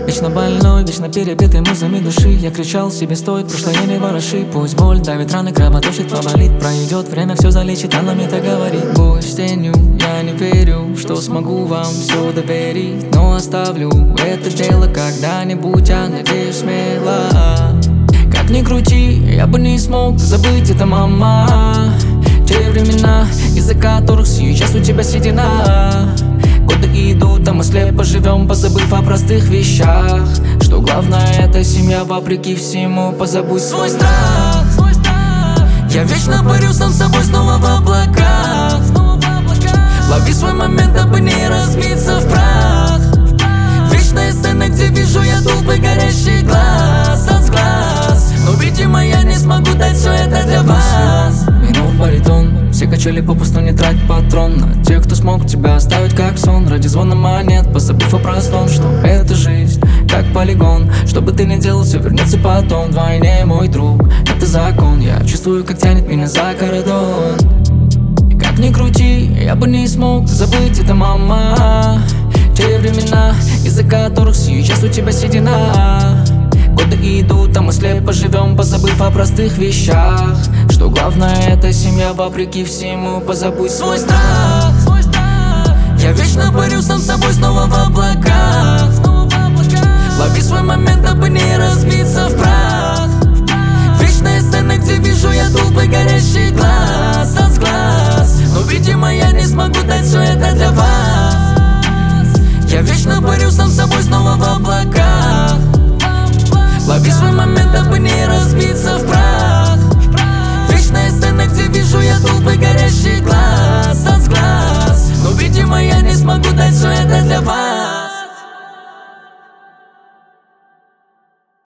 Вечно больной, вечно перебитый музами души. Я кричал себе: стой, прошлое не вороши. Пусть боль давит раны, кровоточит, поболит. Пройдет время, все залечит, она мне так говорит. Бой с тенью, я не верю, что смогу вам все доверить, но оставлю это дело когда-нибудь, я надеюсь смело. Как ни крути, я бы не смог забыть это, мама. Те времена, из-за которых сейчас у тебя седина. Годы идут, а мы слепо живем, позабыв о простых вещах. Что главное, это семья, вопреки всему. Позабудь свой страх. Я вечно борюсь сам с собой, снова в облаках. Лови свой момент, дабы не разбиться в прах. Вечная сцена, где вижу я толпы горящих глаз от глаз. Но, видимо, я не смогу дать все это для вас. Минул баритон, все качели попусту, не трать патрон на тех, кто смог тебя оставить как сон. Ради звона монет, позабыв о простом, что это жизнь, как полигон. Что бы ты ни делал, все вернется потом. Вдвойне, мой друг, это закон. Я чувствую, как тянет меня за кордон. Как ни крути, я бы не смог забыть это, мама. Те времена, из-за которых сейчас у тебя седина. Годы идут, а мы слепо живем, позабыв о простых вещах. Что главное, это семья, вопреки всему. Позабудь свой страх. Я вечно борюсь сам с собой, снова в облаках. Лови свой момент, дабы не разбиться в прах. Вечная сцена, где вижу я толпы горящих глаз от глаз. Но, видимо, я не смогу дать все это для вас. Я вечно борюсь сам с собой, снова в облаках. Лови свой момент, дабы не разбиться в прах. Вечная сцена, где вижу я толпы горящих глаз от глаз. Но, видимо, я не смогу дать все это для вас.